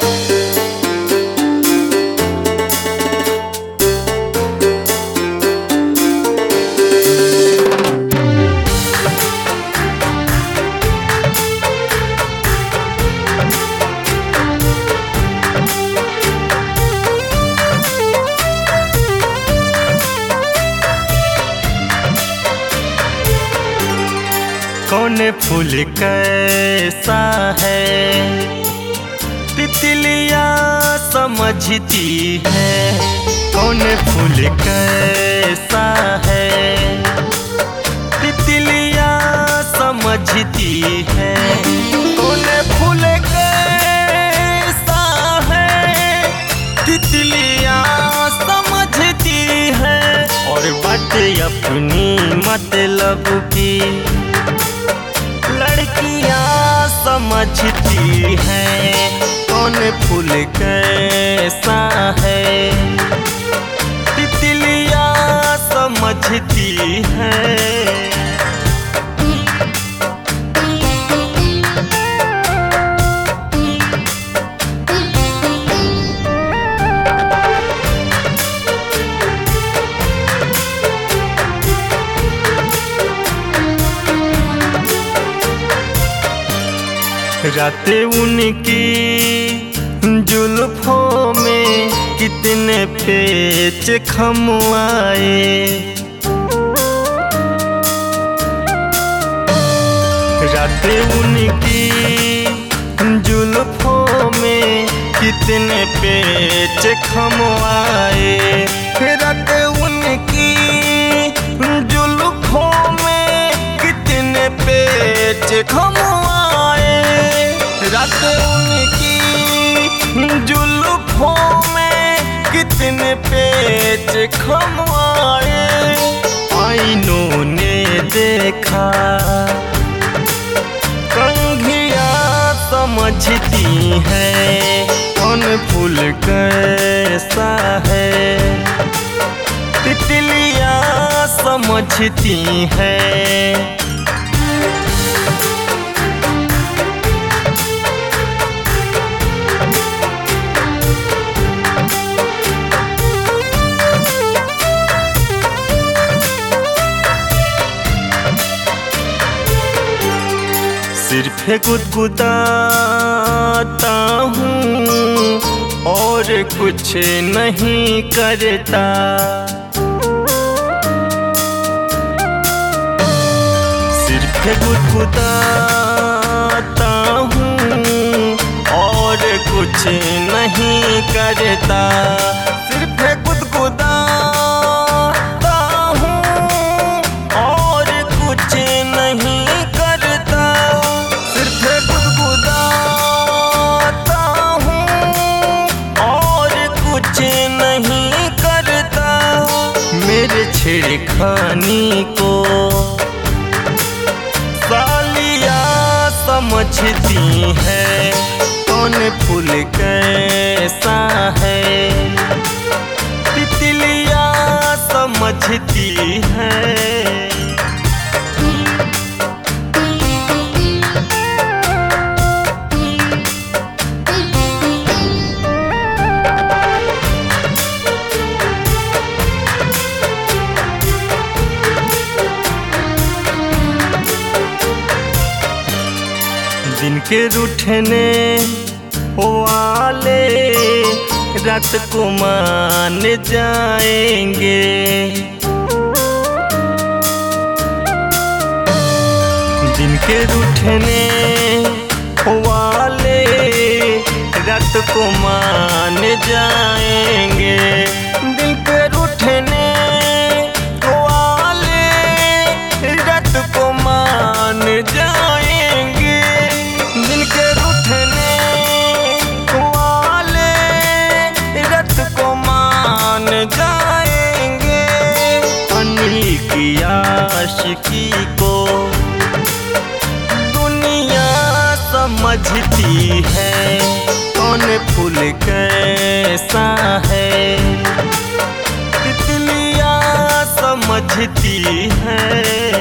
कौन फूल कैसा है तितलियां समझती है। कौन फूल कैसा है तितलियां समझती है। कौन फूल कैसा है तितलियां समझती है। और बात अपनी मतलब की लड़कियां समझती हैं। कौन फूल कैसा है तितलियां समझती हैं। रातें उनकी जुल्फों में कितने पेच खमवाए। रातें उनकी जुल्फों में कितने पेच खमवाए। रातें उनकी जुल्फों में कितने पेच खमवाए। रात उनकी जुल्फों में कितने पेच खमवाए। आईनों ने देखा कंघियां समझती हैं। कौन फूल कैसा है तितलियां समझती हैं। सिर्फ गुदगुदाता हूँ और कुछ नहीं करता। सिर्फ गुदगुदाता हूँ और कुछ नहीं करता। सिर्फ गुदगुदाता हूँ और कुछ नहीं करता। नहीं करता। मेरे छेड़खानी को सालियां समझती है। कौन फूल कैसा है तितलियां समझती है। दिन के रूठने वाले रात को मान जाएंगे। दिन के रूठने वाले रात को मान जाएंगे। दिन के रूठने वाले रात को मान जाएंगे। दिन के रूठने वाले रात को मान जाएंगे। अनिल की आशिकी को दुनिया समझती है। कौन फूल कैसा है तितलियां समझती है।